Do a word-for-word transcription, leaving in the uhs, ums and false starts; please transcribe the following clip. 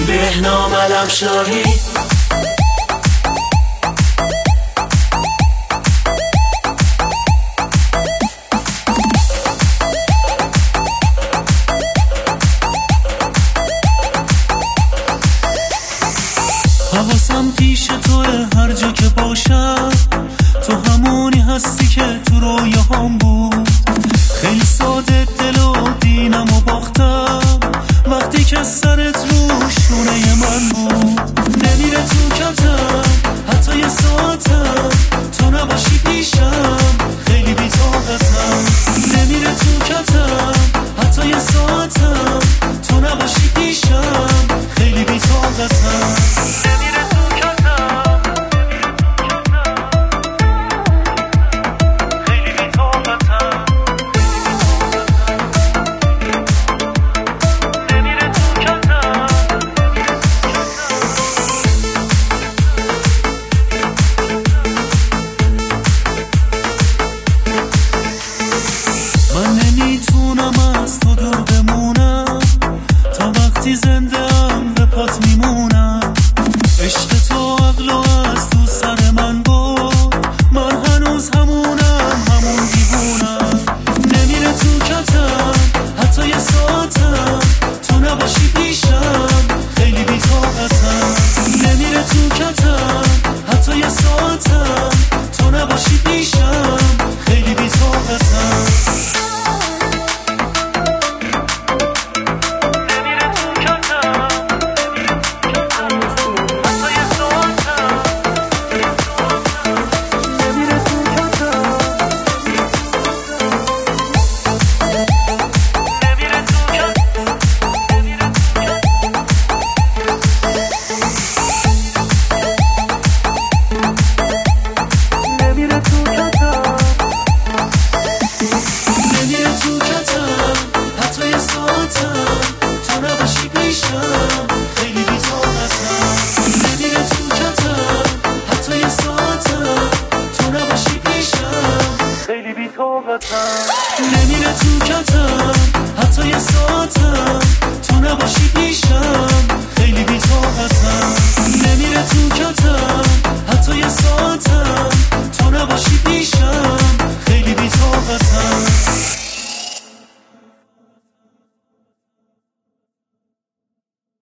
بهنام علمشاهی. حواسم پیش توه هر جا که باشم، تو همونی هستی که تو رویاهام بود. خیلی ساده دل و دینم و باختم وقتی که سرت رو شونه من بود. نمیره تو کتم حتی یه ساعتم، تو نباشی پیشم خیلی بی طاقتم. نمیره تو کتم حتی یه ساعتم، تو نباشی پیشم خیلی بی طاقتم. من نمیتونم از تو دور بمونم، تا وقتی زنده ام به پات میمونم.